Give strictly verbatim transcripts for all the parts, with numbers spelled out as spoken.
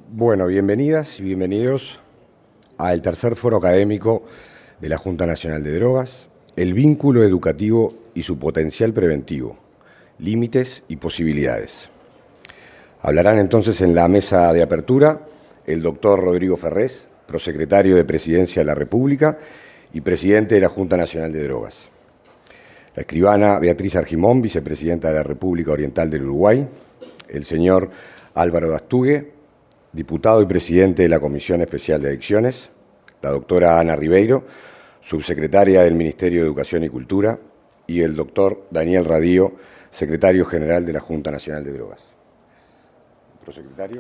Bueno, bienvenidas y bienvenidos al tercer foro académico de la Junta Nacional de Drogas, el vínculo educativo y su potencial preventivo, límites y posibilidades. Hablarán entonces en la mesa de apertura el doctor Rodrigo Ferrés, prosecretario de Presidencia de la República y presidente de la Junta Nacional de Drogas. La escribana Beatriz Argimón, vicepresidenta de la República Oriental del Uruguay. El señor Álvaro Dastugue, diputado y presidente de la Comisión Especial de Adicciones. La doctora Ana Ribeiro, subsecretaria del Ministerio de Educación y Cultura. Y el doctor Daniel Radío, secretario general de la Junta Nacional de Drogas. Prosecretario.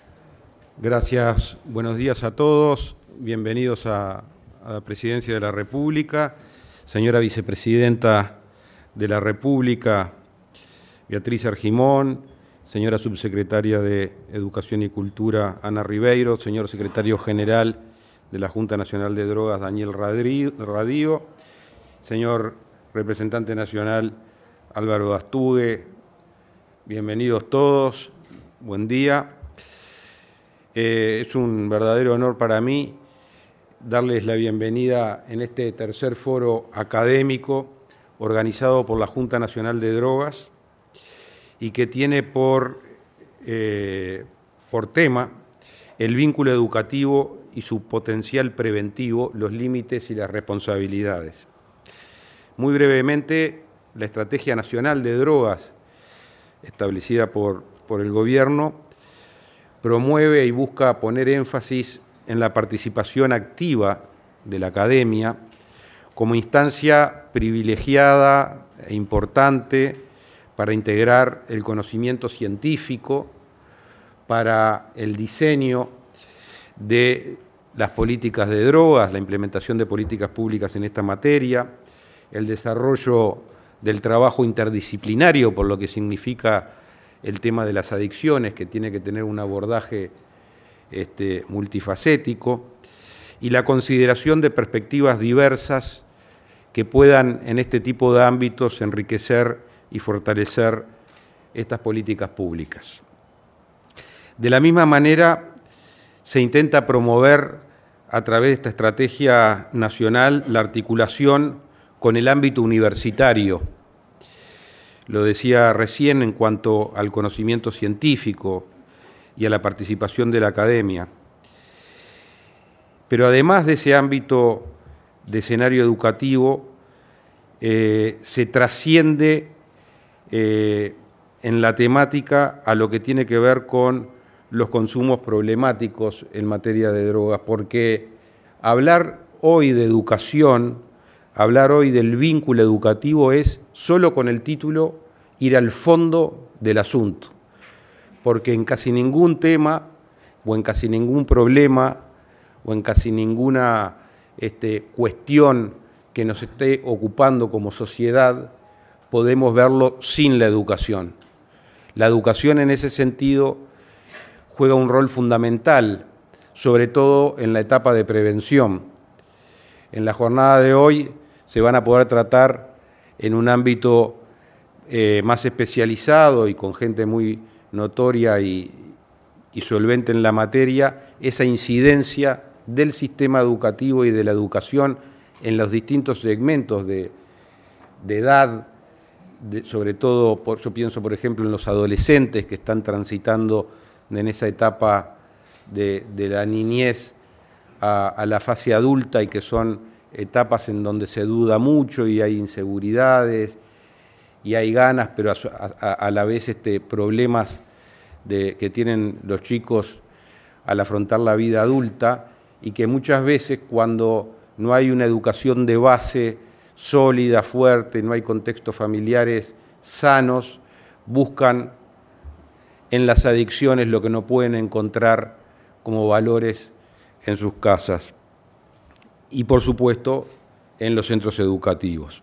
Gracias, buenos días a todos. Bienvenidos a, a la Presidencia de la República. Señora Vicepresidenta de la República, Beatriz Argimón, señora Subsecretaria de Educación y Cultura, Ana Ribeiro, señor Secretario General de la Junta Nacional de Drogas, Daniel Radío, señor Representante Nacional, Álvaro Dastugue, bienvenidos todos, buen día. Eh, es un verdadero honor para mí darles la bienvenida en este tercer foro académico organizado por la Junta Nacional de Drogas y que tiene por, eh, por tema el vínculo educativo y su potencial preventivo, los límites y las responsabilidades. Muy brevemente, la Estrategia Nacional de Drogas, establecida por, por el Gobierno, promueve y busca poner énfasis en la participación activa de la academia como instancia privilegiada e importante para integrar el conocimiento científico, para el diseño de las políticas de drogas, la implementación de políticas públicas en esta materia, el desarrollo del trabajo interdisciplinario, por lo que significa el tema de las adicciones, que tiene que tener un abordaje este, multifacético, y la consideración de perspectivas diversas que puedan en este tipo de ámbitos enriquecer y fortalecer estas políticas públicas. De la misma manera, se intenta promover a través de esta estrategia nacional la articulación con el ámbito universitario. Lo decía recién en cuanto al conocimiento científico y a la participación de la academia. Pero además de ese ámbito de escenario educativo, eh, se trasciende eh, en la temática a lo que tiene que ver con los consumos problemáticos en materia de drogas, porque hablar hoy de educación, hablar hoy del vínculo educativo es, solo con el título, ir al fondo del asunto, porque en casi ningún tema, o en casi ningún problema, o en casi ninguna este, cuestión que nos esté ocupando como sociedad, podemos verlo sin la educación. La educación en ese sentido juega un rol fundamental, sobre todo en la etapa de prevención. En la jornada de hoy se van a poder tratar en un ámbito eh, más especializado y con gente muy notoria y, y solvente en la materia, esa incidencia del sistema educativo y de la educación en los distintos segmentos de, de edad, de, sobre todo, por, yo pienso por ejemplo en los adolescentes que están transitando en esa etapa de, de la niñez a, a la fase adulta y que son etapas en donde se duda mucho y hay inseguridades y hay ganas, pero a, a, a la vez este, problemas de, que tienen los chicos al afrontar la vida adulta y que muchas veces cuando no hay una educación de base sólida, fuerte, no hay contextos familiares sanos, buscan en las adicciones lo que no pueden encontrar como valores en sus casas y, por supuesto, en los centros educativos.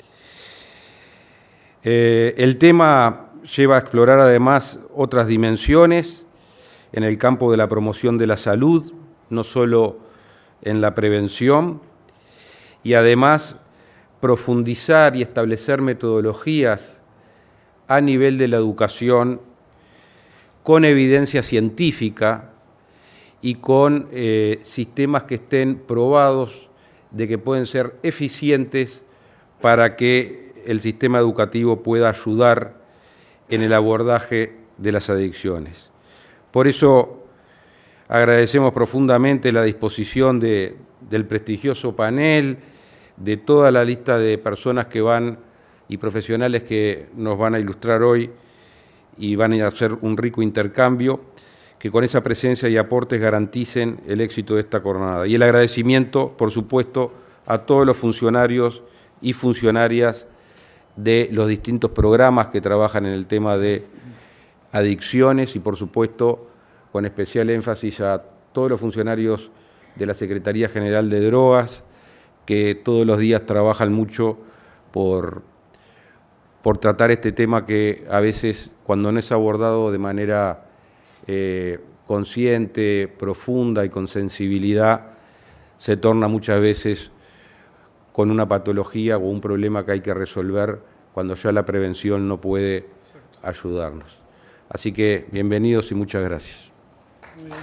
Eh, el tema lleva a explorar además otras dimensiones en el campo de la promoción de la salud, no solo en la prevención, y además profundizar y establecer metodologías a nivel de la educación con evidencia científica y con eh, sistemas que estén probados de que pueden ser eficientes para que el sistema educativo pueda ayudar en el abordaje de las adicciones. Por eso agradecemos profundamente la disposición de, del prestigioso panel, de toda la lista de personas que van y profesionales que nos van a ilustrar hoy y van a hacer un rico intercambio, que con esa presencia y aportes garanticen el éxito de esta jornada. Y el agradecimiento, por supuesto, a todos los funcionarios y funcionarias de los distintos programas que trabajan en el tema de adicciones y, por supuesto, con especial énfasis a todos los funcionarios de la Secretaría General de Drogas, que todos los días trabajan mucho por, por tratar este tema que a veces, cuando no es abordado de manera eh, consciente, profunda y con sensibilidad, se torna muchas veces con una patología o un problema que hay que resolver cuando ya la prevención no puede ayudarnos. Así que bienvenidos y muchas gracias. Muy bien.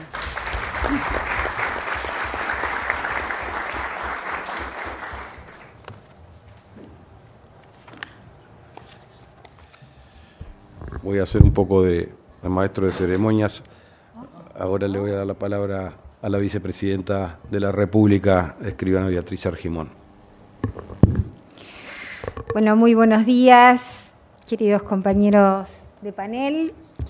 Voy a hacer un poco de, de maestro de ceremonias. Ahora le voy a dar la palabra a la vicepresidenta de la República, escribana Beatriz Argimón. Bueno, muy buenos días, queridos compañeros de panel.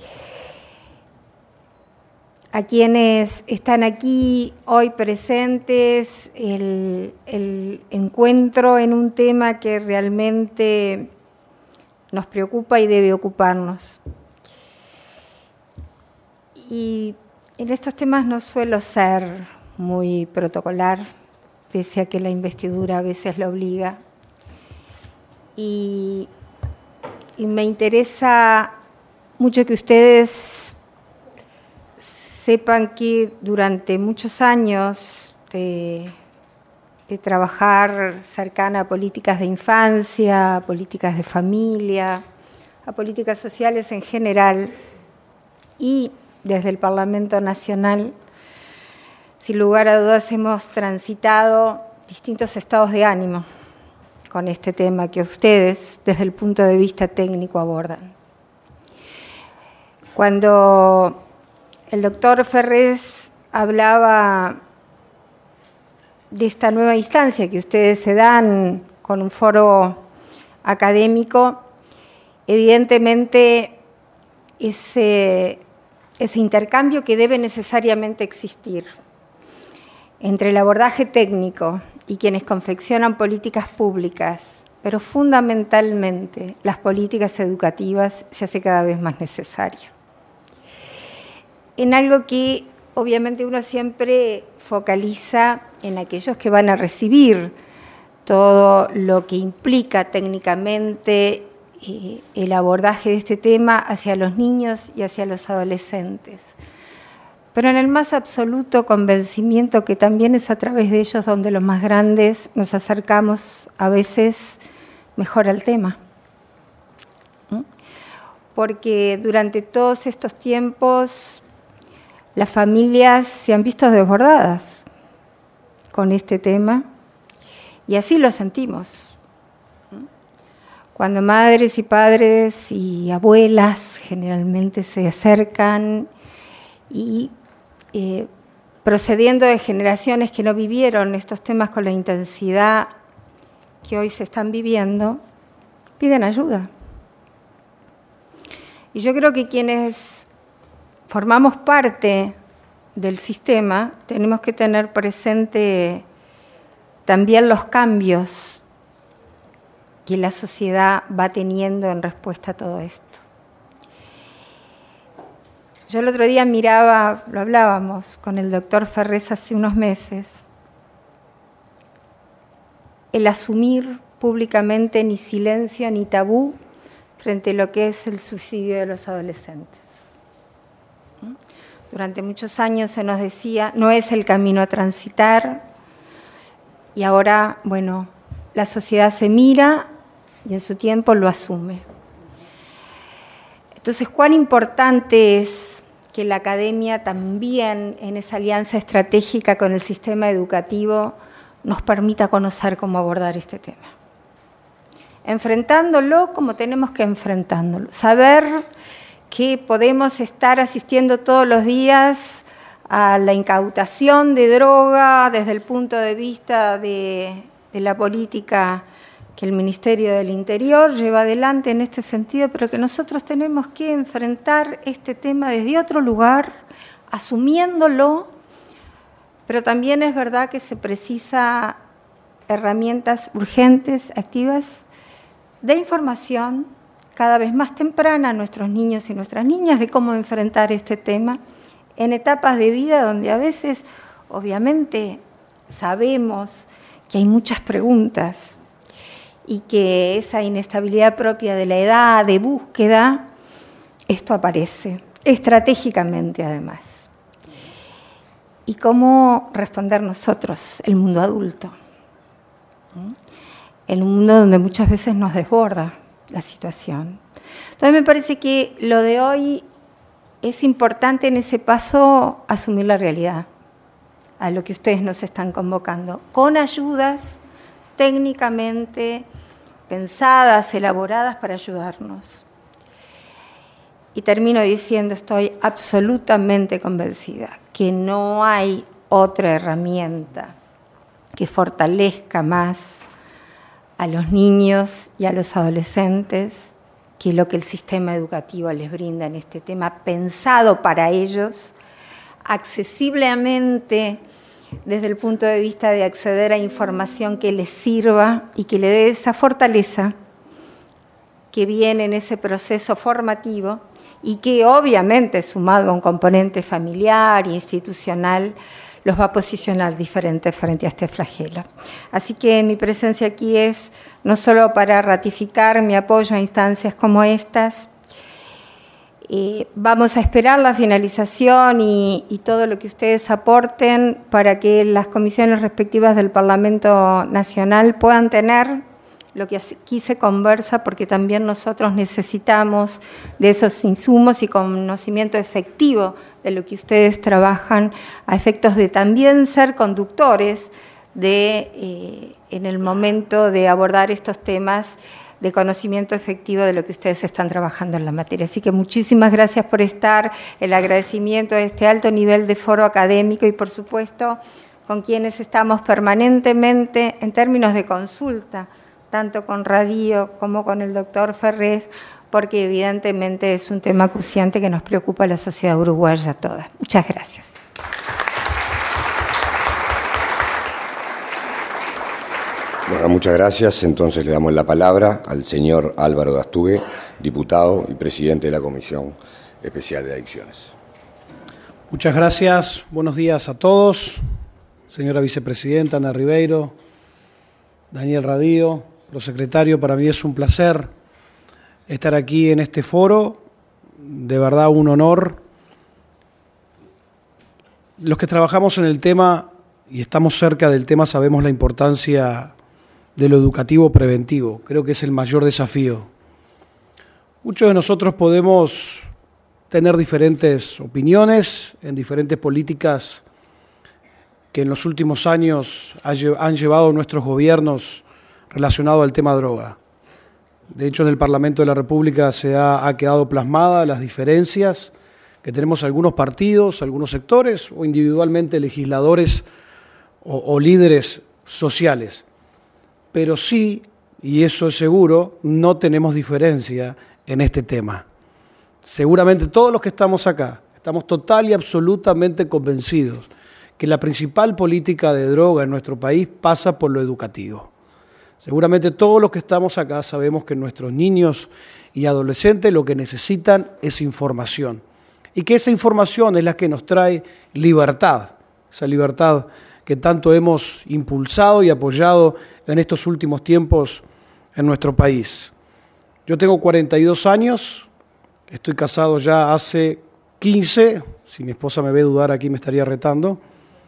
A quienes están aquí hoy presentes, el, el encuentro en un tema que realmente nos preocupa y debe ocuparnos. Y en estos temas no suelo ser muy protocolar, pese a que la investidura a veces lo obliga. Y, y me interesa mucho que ustedes sepan que durante muchos años de, de trabajar cercana a políticas de infancia, a políticas de familia, a políticas sociales en general, y desde el Parlamento Nacional, sin lugar a dudas hemos transitado distintos estados de ánimo con este tema que ustedes, desde el punto de vista técnico, abordan. Cuando el doctor Ferrés hablaba de esta nueva instancia que ustedes se dan con un foro académico, evidentemente ese, ese intercambio que debe necesariamente existir entre el abordaje técnico y quienes confeccionan políticas públicas, pero fundamentalmente las políticas educativas, se hace cada vez más necesario. En algo que obviamente uno siempre focaliza en aquellos que van a recibir todo lo que implica técnicamente eh, el abordaje de este tema hacia los niños y hacia los adolescentes. Pero en el más absoluto convencimiento que también es a través de ellos donde los más grandes nos acercamos a veces mejor al tema. ¿Mm? Porque durante todos estos tiempos las familias se han visto desbordadas con este tema y así lo sentimos. Cuando madres y padres y abuelas generalmente se acercan y eh, procediendo de generaciones que no vivieron estos temas con la intensidad que hoy se están viviendo, piden ayuda. Y yo creo que quienes formamos parte del sistema tenemos que tener presente también los cambios que la sociedad va teniendo en respuesta a todo esto. Yo el otro día miraba, lo hablábamos con el doctor Ferrés hace unos meses, el asumir públicamente ni silencio ni tabú frente a lo que es el suicidio de los adolescentes. Durante muchos años se nos decía, no es el camino a transitar, y ahora, bueno, la sociedad se mira y en su tiempo lo asume. Entonces, cuán importante es que la academia también, en esa alianza estratégica con el sistema educativo, nos permita conocer cómo abordar este tema. Enfrentándolo como tenemos que enfrentándolo. Saber que podemos estar asistiendo todos los días a la incautación de droga desde el punto de vista de, de la política que el Ministerio del Interior lleva adelante en este sentido, pero que nosotros tenemos que enfrentar este tema desde otro lugar, asumiéndolo, pero también es verdad que se precisa herramientas urgentes, activas, de información cada vez más temprana a nuestros niños y nuestras niñas de cómo enfrentar este tema en etapas de vida donde a veces, obviamente, sabemos que hay muchas preguntas y que esa inestabilidad propia de la edad, de búsqueda, esto aparece, estratégicamente además. ¿Y cómo responder nosotros, el mundo adulto? El mundo donde muchas veces nos desborda la situación. Entonces me parece que lo de hoy es importante en ese paso asumir la realidad, a lo que ustedes nos están convocando, con ayudas técnicamente pensadas, elaboradas para ayudarnos. Y termino diciendo, estoy absolutamente convencida que no hay otra herramienta que fortalezca más a los niños y a los adolescentes que lo que el sistema educativo les brinda en este tema, pensado para ellos, accesiblemente desde el punto de vista de acceder a información que les sirva y que le dé esa fortaleza que viene en ese proceso formativo y que obviamente, sumado a un componente familiar e institucional, los va a posicionar diferentes frente a este flagelo. Así que mi presencia aquí es no solo para ratificar mi apoyo a instancias como estas. Eh, vamos a esperar la finalización y, y todo lo que ustedes aporten para que las comisiones respectivas del Parlamento Nacional puedan tener lo que aquí se conversa, porque también nosotros necesitamos de esos insumos y conocimiento efectivo de lo que ustedes trabajan a efectos de también ser conductores de, eh, en el momento de abordar estos temas de conocimiento efectivo de lo que ustedes están trabajando en la materia. Así que muchísimas gracias por estar, el agradecimiento a este alto nivel de foro académico y, por supuesto, con quienes estamos permanentemente en términos de consulta, tanto con Radio como con el doctor Ferrés, porque evidentemente es un tema acuciante que nos preocupa a la sociedad uruguaya toda. Muchas gracias. Bueno, muchas gracias. Entonces le damos la palabra al señor Álvaro Dastugue, diputado y presidente de la Comisión Especial de Adicciones. Muchas gracias. Buenos días a todos. Señora vicepresidenta Ana Ribeiro, Daniel Radío, prosecretario, para mí es un placer estar aquí en este foro. De verdad, un honor. Los que trabajamos en el tema y estamos cerca del tema sabemos la importancia de lo educativo preventivo. Creo que es el mayor desafío. Muchos de nosotros podemos tener diferentes opiniones en diferentes políticas que en los últimos años han llevado nuestros gobiernos relacionados al tema droga. De hecho, en el Parlamento de la República se ha, ha quedado plasmada las diferencias que tenemos algunos partidos, algunos sectores o individualmente legisladores o, o líderes sociales. Pero sí, y eso es seguro, no tenemos diferencia en este tema. Seguramente todos los que estamos acá estamos total y absolutamente convencidos que la principal política de droga en nuestro país pasa por lo educativo. Seguramente todos los que estamos acá sabemos que nuestros niños y adolescentes lo que necesitan es información. Y que esa información es la que nos trae libertad, esa libertad que tanto hemos impulsado y apoyado en estos últimos tiempos en nuestro país. Yo tengo cuarenta y dos años, estoy casado ya hace quince, si mi esposa me ve dudar aquí me estaría retando,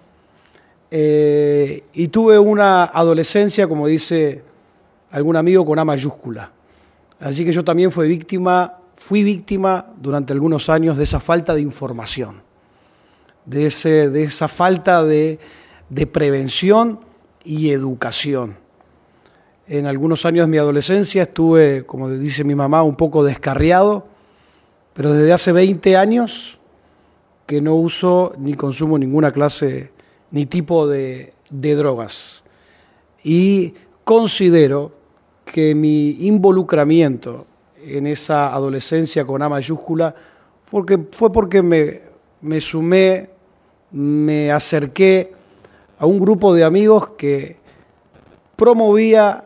eh, y tuve una adolescencia, como dice algún amigo, con A mayúscula. Así que yo también fui víctima, fui víctima durante algunos años de esa falta de información, de, ese, de esa falta de, de prevención y educación. En algunos años de mi adolescencia estuve, como dice mi mamá, un poco descarriado, pero desde hace veinte años que no uso ni consumo ninguna clase ni tipo de, de drogas. Y considero que mi involucramiento en esa adolescencia con A mayúscula porque, fue porque me, me sumé, me acerqué a un grupo de amigos que promovía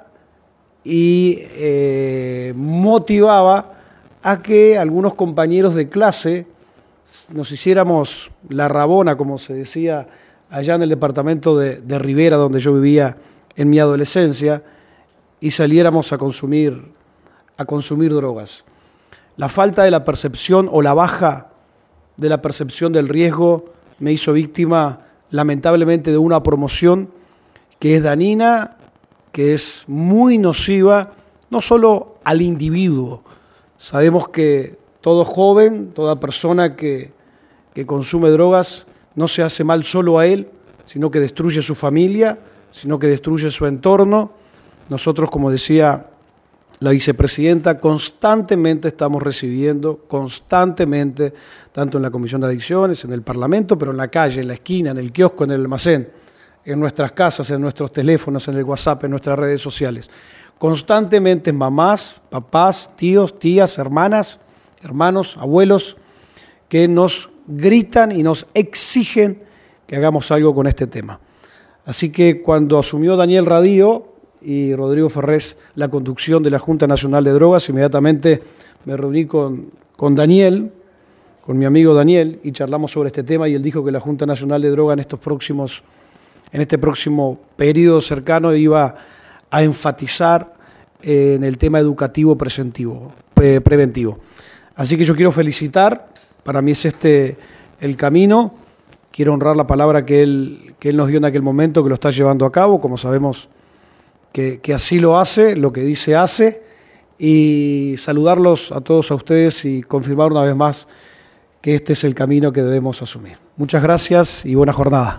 y eh, motivaba a que algunos compañeros de clase nos hiciéramos la rabona, como se decía allá en el departamento de, de Rivera, donde yo vivía en mi adolescencia, y saliéramos a consumir, a consumir drogas. La falta de la percepción o la baja de la percepción del riesgo me hizo víctima, lamentablemente, de una promoción que es dañina, que es muy nociva, no solo al individuo. Sabemos que todo joven, toda persona que, que consume drogas, no se hace mal solo a él, sino que destruye su familia, sino que destruye su entorno. Nosotros, como decía la vicepresidenta, constantemente estamos recibiendo, constantemente, tanto en la Comisión de Adicciones, en el Parlamento, pero en la calle, en la esquina, en el kiosco, en el almacén, en nuestras casas, en nuestros teléfonos, en el WhatsApp, en nuestras redes sociales. Constantemente mamás, papás, tíos, tías, hermanas, hermanos, abuelos, que nos gritan y nos exigen que hagamos algo con este tema. Así que cuando asumió Daniel Radío y Rodrigo Ferrés la conducción de la Junta Nacional de Drogas, inmediatamente me reuní con, con Daniel, con mi amigo Daniel, y charlamos sobre este tema, y él dijo que la Junta Nacional de Drogas en estos próximos, en este próximo periodo cercano iba a enfatizar eh, en el tema educativo preventivo, pre preventivo. Así que yo quiero felicitar, para mí es este el camino, quiero honrar la palabra que él, que él nos dio en aquel momento, que lo está llevando a cabo, como sabemos que, que así lo hace, lo que dice hace, y saludarlos a todos a ustedes y confirmar una vez más que este es el camino que debemos asumir. Muchas gracias y buena jornada.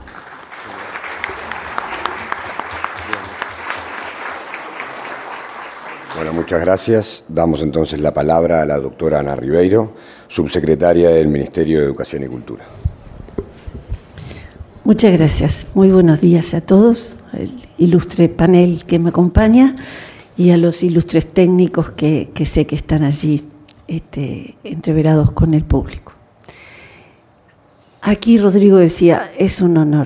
Bueno, muchas gracias. Damos entonces la palabra a la doctora Ana Ribeiro, subsecretaria del Ministerio de Educación y Cultura. Muchas gracias. Muy buenos días a todos, al ilustre panel que me acompaña y a los ilustres técnicos que, que sé que están allí este, entreverados con el público. Aquí Rodrigo decía, es un honor.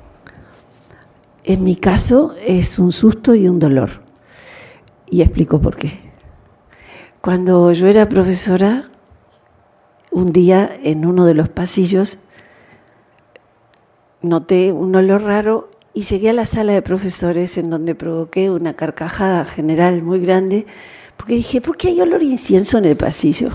En mi caso es un susto y un dolor. Y explico por qué. Cuando yo era profesora, un día en uno de los pasillos noté un olor raro y llegué a la sala de profesores, en donde provoqué una carcajada general muy grande, porque dije, ¿por qué hay olor a incienso en el pasillo?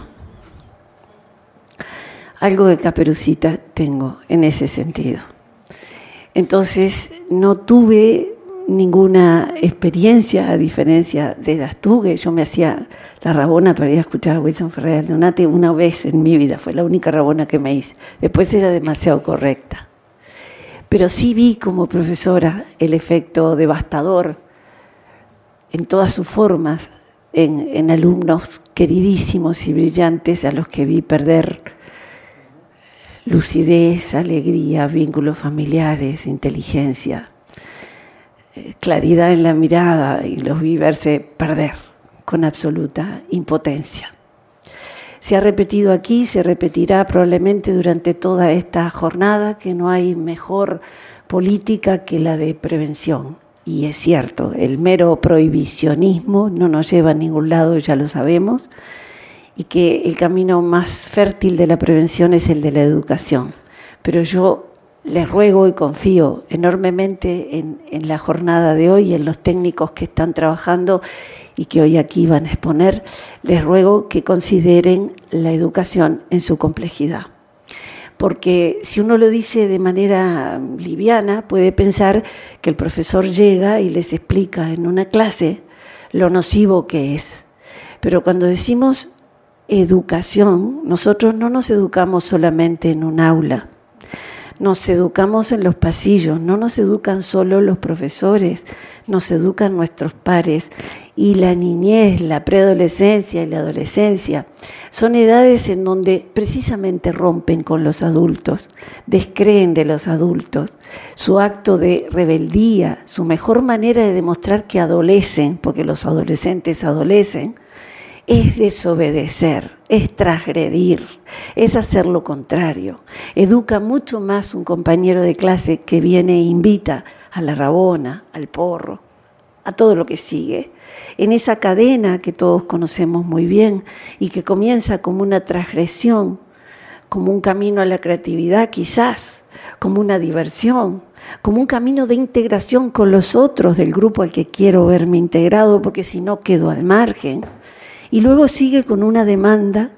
Algo de Caperucita tengo en ese sentido. Entonces no tuve ninguna experiencia, a diferencia de Dastugue. Yo me hacía la rabona para ir a escuchar a Wilson Ferrer Aldunate una vez en mi vida, fue la única rabona que me hice. Después era demasiado correcta. Pero sí vi como profesora el efecto devastador en todas sus formas, en, en alumnos queridísimos y brillantes a los que vi perder lucidez, alegría, vínculos familiares, inteligencia, claridad en la mirada, y los vi verse perder con absoluta impotencia. Se ha repetido aquí, se repetirá probablemente durante toda esta jornada, que no hay mejor política que la de prevención. Y es cierto, el mero prohibicionismo no nos lleva a ningún lado, ya lo sabemos, y que el camino más fértil de la prevención es el de la educación. Pero yo les ruego y confío enormemente en, en la jornada de hoy, en los técnicos que están trabajando y que hoy aquí van a exponer, les ruego que consideren la educación en su complejidad. Porque si uno lo dice de manera liviana, puede pensar que el profesor llega y les explica en una clase lo nocivo que es. Pero cuando decimos educación, nosotros no nos educamos solamente en un aula, nos educamos en los pasillos, no nos educan solo los profesores, nos educan nuestros pares. Y la niñez, la preadolescencia y la adolescencia son edades en donde precisamente rompen con los adultos, descreen de los adultos. Su acto de rebeldía, su mejor manera de demostrar que adolecen, porque los adolescentes adolecen, es desobedecer, es transgredir, es hacer lo contrario. Educa mucho más un compañero de clase que viene e invita a la rabona, al porro, a todo lo que sigue. En esa cadena que todos conocemos muy bien y que comienza como una transgresión, como un camino a la creatividad quizás, como una diversión, como un camino de integración con los otros del grupo al que quiero verme integrado, porque si no quedo al margen. Y luego sigue con una demanda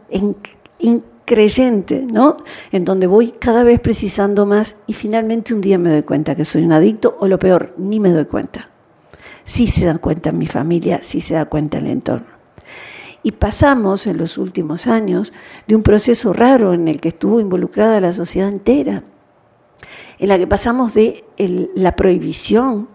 increyente, ¿no? En donde voy cada vez precisando más y finalmente un día me doy cuenta que soy un adicto, o lo peor, ni me doy cuenta. Sí se dan cuenta en mi familia, sí se da cuenta en el entorno. Y pasamos en los últimos años de un proceso raro en el que estuvo involucrada la sociedad entera, en la que pasamos de el, la prohibición,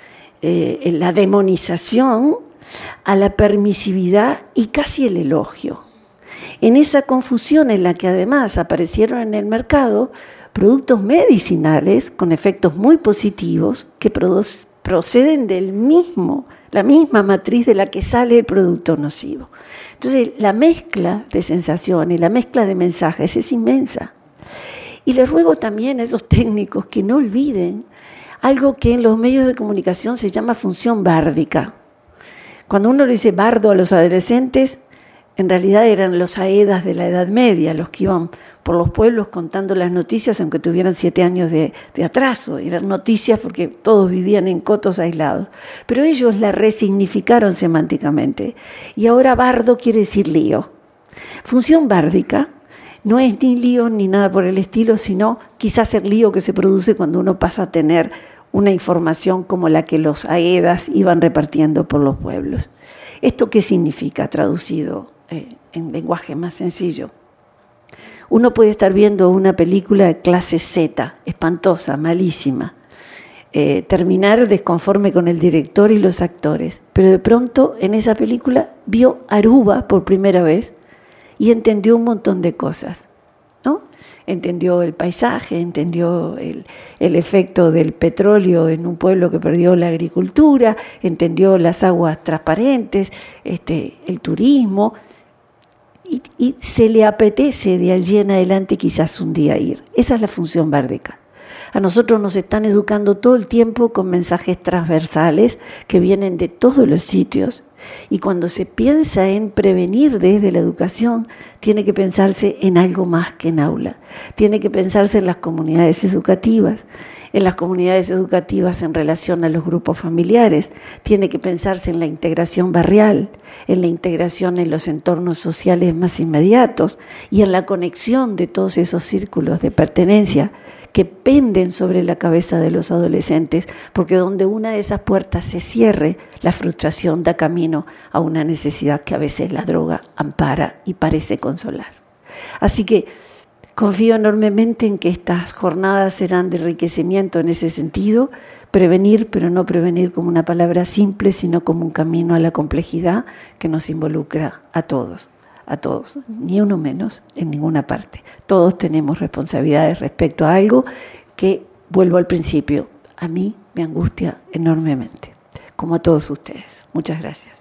eh, la demonización, a la permisividad y casi el elogio. En esa confusión en la que además aparecieron en el mercado productos medicinales con efectos muy positivos que produc- proceden del mismo, la misma matriz de la que sale el producto nocivo. Entonces, la mezcla de sensaciones, la mezcla de mensajes es inmensa. Y les ruego también a esos técnicos que no olviden algo que en los medios de comunicación se llama función bárdica. Cuando uno le dice bardo a los adolescentes, en realidad eran los aedas de la Edad Media, los que iban por los pueblos contando las noticias, aunque tuvieran siete años de, de atraso. Eran noticias porque todos vivían en cotos aislados. Pero ellos la resignificaron semánticamente. Y ahora bardo quiere decir lío. Función bárdica no es ni lío ni nada por el estilo, sino quizás el lío que se produce cuando uno pasa a tener una información como la que los aedas iban repartiendo por los pueblos. ¿Esto qué significa traducido eh, en lenguaje más sencillo? Uno puede estar viendo una película de clase Z, espantosa, malísima, eh, terminar desconforme con el director y los actores, pero de pronto en esa película vio Aruba por primera vez y entendió un montón de cosas, ¿no? Entendió el paisaje, entendió el, el efecto del petróleo en un pueblo que perdió la agricultura, entendió las aguas transparentes, este, el turismo, y, y se le apetece de allí en adelante quizás un día ir. Esa es la función bárdica. A nosotros nos están educando todo el tiempo con mensajes transversales que vienen de todos los sitios. Y cuando se piensa en prevenir desde la educación, tiene que pensarse en algo más que en aula. Tiene que pensarse en las comunidades educativas, en las comunidades educativas en relación a los grupos familiares. Tiene que pensarse en la integración barrial, en la integración en los entornos sociales más inmediatos y en la conexión de todos esos círculos de pertenencia que penden sobre la cabeza de los adolescentes, porque donde una de esas puertas se cierre, la frustración da camino a una necesidad que a veces la droga ampara y parece consolar. Así que confío enormemente en que estas jornadas serán de enriquecimiento en ese sentido, prevenir, pero no prevenir como una palabra simple, sino como un camino a la complejidad que nos involucra a todos. A todos, ni uno menos en ninguna parte. Todos tenemos responsabilidades respecto a algo que, vuelvo al principio, a mí me angustia enormemente, como a todos ustedes. Muchas gracias.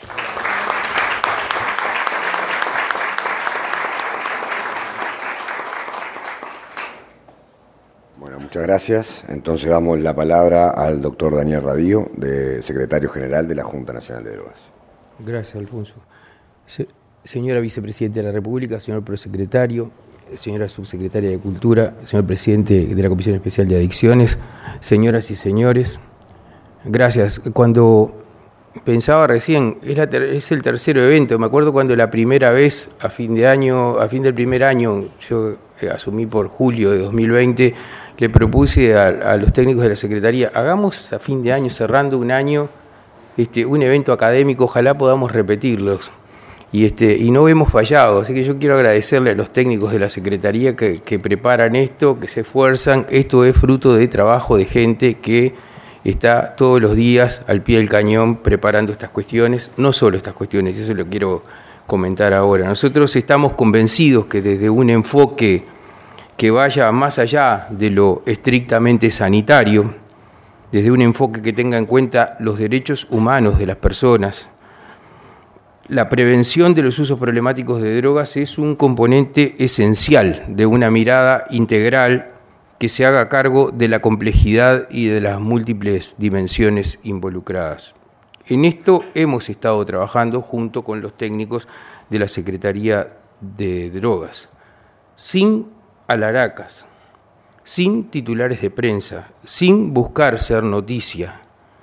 Bueno, muchas gracias. Entonces damos la palabra al doctor Daniel Radío, de secretario general de la Junta Nacional de Drogas. Gracias, Alfonso. Sí. Señora Vicepresidenta de la República, señor Prosecretario, señora Subsecretaria de Cultura, señor Presidente de la Comisión Especial de Adicciones, señoras y señores, gracias. Cuando pensaba recién, es, la ter- es el tercer evento, me acuerdo cuando la primera vez, a fin de año, a fin del primer año, yo eh, asumí por julio de dos mil veinte, le propuse a, a los técnicos de la Secretaría, hagamos a fin de año, cerrando un año, este, un evento académico, ojalá podamos repetirlos. y, este, y no hemos fallado. Así que yo quiero agradecerle a los técnicos de la Secretaría que, que preparan esto, que se esfuerzan. Esto es fruto de trabajo de gente que está todos los días al pie del cañón preparando estas cuestiones, no solo estas cuestiones, eso lo quiero comentar ahora. Nosotros estamos convencidos que desde un enfoque que vaya más allá de lo estrictamente sanitario, desde un enfoque que tenga en cuenta los derechos humanos de las personas, la prevención de los usos problemáticos de drogas es un componente esencial de una mirada integral que se haga cargo de la complejidad y de las múltiples dimensiones involucradas. En esto hemos estado trabajando junto con los técnicos de la Secretaría de Drogas, sin alaracas, sin titulares de prensa, sin buscar ser noticia.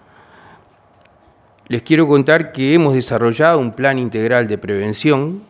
Les quiero contar que hemos desarrollado un plan integral de prevención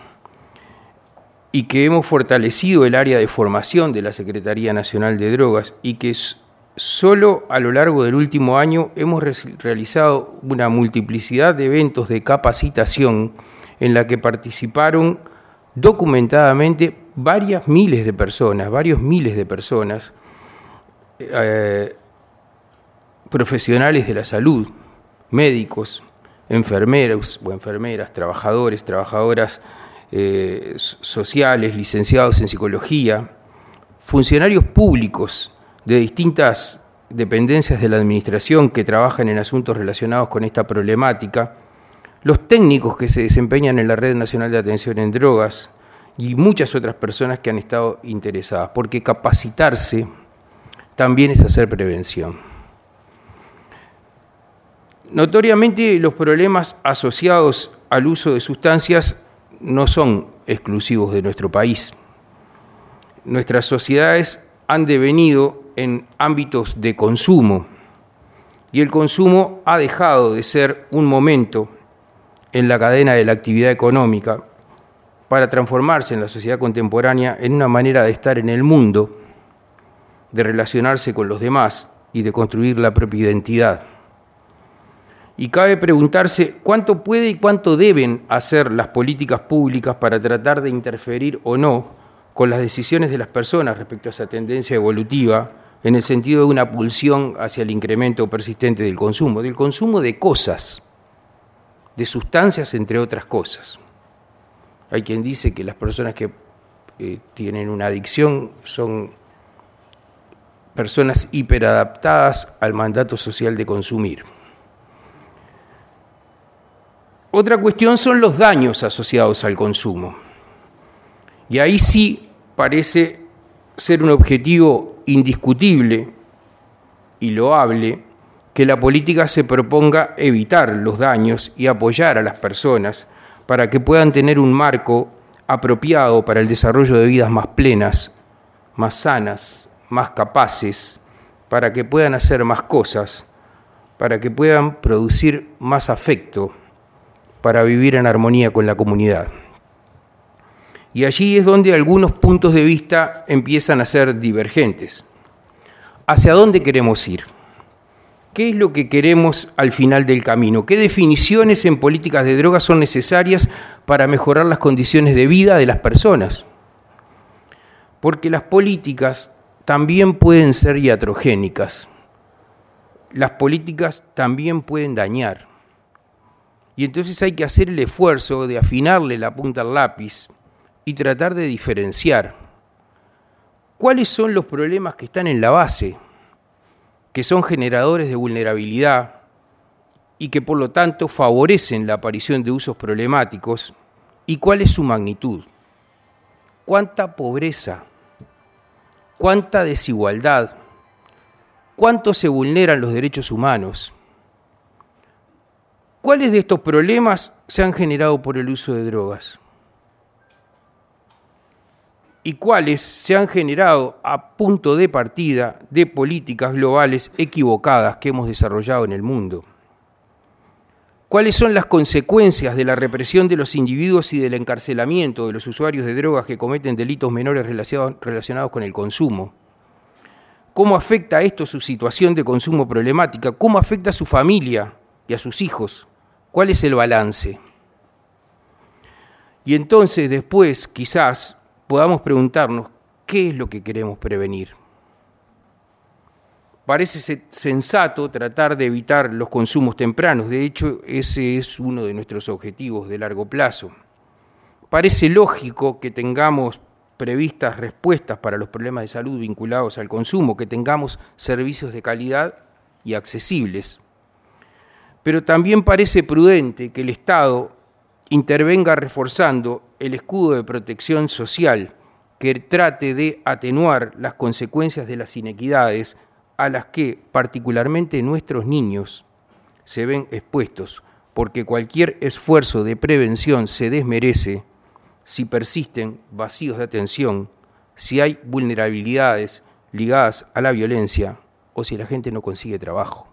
y que hemos fortalecido el área de formación de la Secretaría Nacional de Drogas y que solo a lo largo del último año hemos realizado una multiplicidad de eventos de capacitación en la que participaron documentadamente varias miles de personas, varios miles de personas, eh, profesionales de la salud, médicos, enfermeros o enfermeras, trabajadores, trabajadoras eh, sociales, licenciados en psicología, funcionarios públicos de distintas dependencias de la administración que trabajan en asuntos relacionados con esta problemática, los técnicos que se desempeñan en la Red Nacional de Atención en Drogas y muchas otras personas que han estado interesadas, porque capacitarse también es hacer prevención. Notoriamente, los problemas asociados al uso de sustancias no son exclusivos de nuestro país. Nuestras sociedades han devenido en ámbitos de consumo y el consumo ha dejado de ser un momento en la cadena de la actividad económica para transformarse en la sociedad contemporánea en una manera de estar en el mundo, de relacionarse con los demás y de construir la propia identidad. Y cabe preguntarse cuánto puede y cuánto deben hacer las políticas públicas para tratar de interferir o no con las decisiones de las personas respecto a esa tendencia evolutiva en el sentido de una pulsión hacia el incremento persistente del consumo, del consumo de cosas, de sustancias entre otras cosas. Hay quien dice que las personas que eh, tienen una adicción son personas hiperadaptadas al mandato social de consumir. Otra cuestión son los daños asociados al consumo. Y ahí sí parece ser un objetivo indiscutible y loable que la política se proponga evitar los daños y apoyar a las personas para que puedan tener un marco apropiado para el desarrollo de vidas más plenas, más sanas, más capaces, para que puedan hacer más cosas, para que puedan producir más afecto, para vivir en armonía con la comunidad. Y allí es donde algunos puntos de vista empiezan a ser divergentes. ¿Hacia dónde queremos ir? ¿Qué es lo que queremos al final del camino? ¿Qué definiciones en políticas de drogas son necesarias para mejorar las condiciones de vida de las personas? Porque las políticas también pueden ser iatrogénicas. Las políticas también pueden dañar. Y entonces hay que hacer el esfuerzo de afinarle la punta al lápiz y tratar de diferenciar cuáles son los problemas que están en la base, que son generadores de vulnerabilidad y que por lo tanto favorecen la aparición de usos problemáticos, y cuál es su magnitud. ¿Cuánta pobreza? ¿Cuánta desigualdad? ¿Cuánto se vulneran los derechos humanos? ¿Cuáles de estos problemas se han generado por el uso de drogas? ¿Y cuáles se han generado a punto de partida de políticas globales equivocadas que hemos desarrollado en el mundo? ¿Cuáles son las consecuencias de la represión de los individuos y del encarcelamiento de los usuarios de drogas que cometen delitos menores relacionados con el consumo? ¿Cómo afecta esto su situación de consumo problemática? ¿Cómo afecta a su familia y a sus hijos? ¿Cuál es el balance? Y entonces después quizás podamos preguntarnos qué es lo que queremos prevenir. Parece sensato tratar de evitar los consumos tempranos, de hecho ese es uno de nuestros objetivos de largo plazo. Parece lógico que tengamos previstas respuestas para los problemas de salud vinculados al consumo, que tengamos servicios de calidad y accesibles. Pero también parece prudente que el Estado intervenga reforzando el escudo de protección social que trate de atenuar las consecuencias de las inequidades a las que particularmente nuestros niños se ven expuestos, porque cualquier esfuerzo de prevención se desmerece si persisten vacíos de atención, si hay vulnerabilidades ligadas a la violencia o si la gente no consigue trabajo.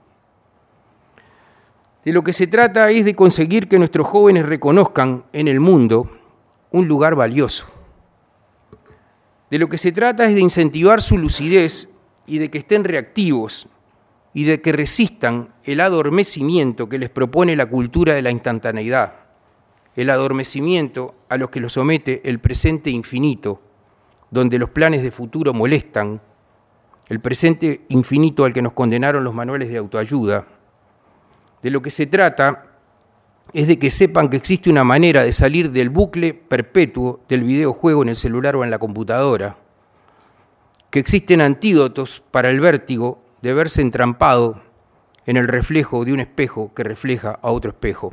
De lo que se trata es de conseguir que nuestros jóvenes reconozcan en el mundo un lugar valioso. De lo que se trata es de incentivar su lucidez y de que estén reactivos y de que resistan el adormecimiento que les propone la cultura de la instantaneidad, el adormecimiento a los que los somete el presente infinito, donde los planes de futuro molestan, el presente infinito al que nos condenaron los manuales de autoayuda. De lo que se trata es de que sepan que existe una manera de salir del bucle perpetuo del videojuego en el celular o en la computadora, que existen antídotos para el vértigo de verse entrampado en el reflejo de un espejo que refleja a otro espejo.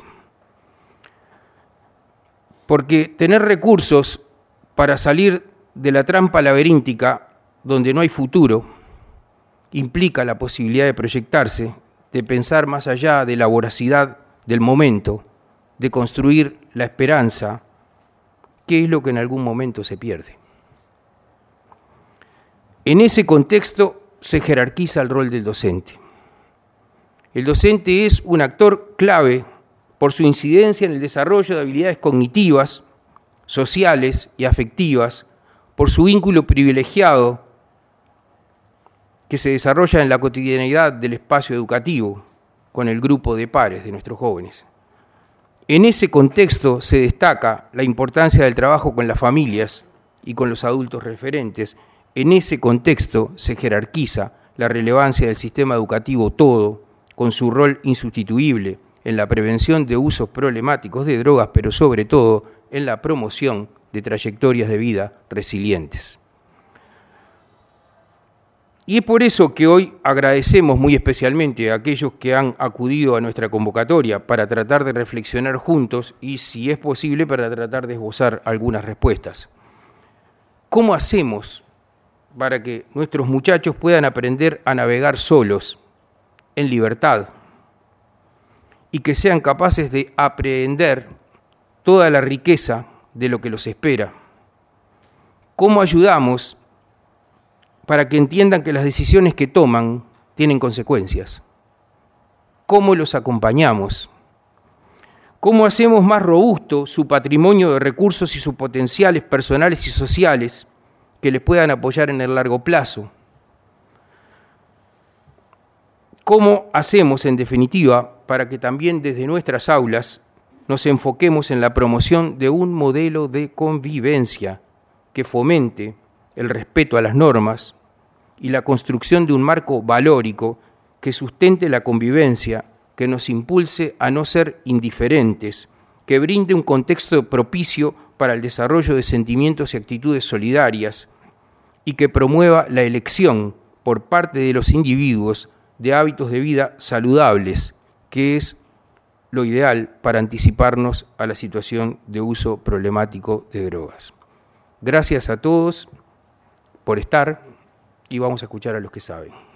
Porque tener recursos para salir de la trampa laberíntica donde no hay futuro implica la posibilidad de proyectarse, de pensar más allá de la voracidad del momento, de construir la esperanza, que es lo que en algún momento se pierde. En ese contexto se jerarquiza el rol del docente. El docente es un actor clave por su incidencia en el desarrollo de habilidades cognitivas, sociales y afectivas, por su vínculo privilegiado que se desarrolla en la cotidianidad del espacio educativo con el grupo de pares de nuestros jóvenes. En ese contexto se destaca la importancia del trabajo con las familias y con los adultos referentes. En ese contexto se jerarquiza la relevancia del sistema educativo todo, con su rol insustituible en la prevención de usos problemáticos de drogas, pero sobre todo en la promoción de trayectorias de vida resilientes. Y es por eso que hoy agradecemos muy especialmente a aquellos que han acudido a nuestra convocatoria para tratar de reflexionar juntos y, si es posible, para tratar de esbozar algunas respuestas. ¿Cómo hacemos para que nuestros muchachos puedan aprender a navegar solos, en libertad, y que sean capaces de aprehender toda la riqueza de lo que los espera? ¿Cómo ayudamos para que entiendan que las decisiones que toman tienen consecuencias? ¿Cómo los acompañamos? ¿Cómo hacemos más robusto su patrimonio de recursos y sus potenciales personales y sociales que les puedan apoyar en el largo plazo? ¿Cómo hacemos, en definitiva, para que también desde nuestras aulas nos enfoquemos en la promoción de un modelo de convivencia que fomente el respeto a las normas y la construcción de un marco valórico que sustente la convivencia, que nos impulse a no ser indiferentes, que brinde un contexto propicio para el desarrollo de sentimientos y actitudes solidarias y que promueva la elección por parte de los individuos de hábitos de vida saludables, que es lo ideal para anticiparnos a la situación de uso problemático de drogas. Gracias a todos por estar y vamos a escuchar a los que saben.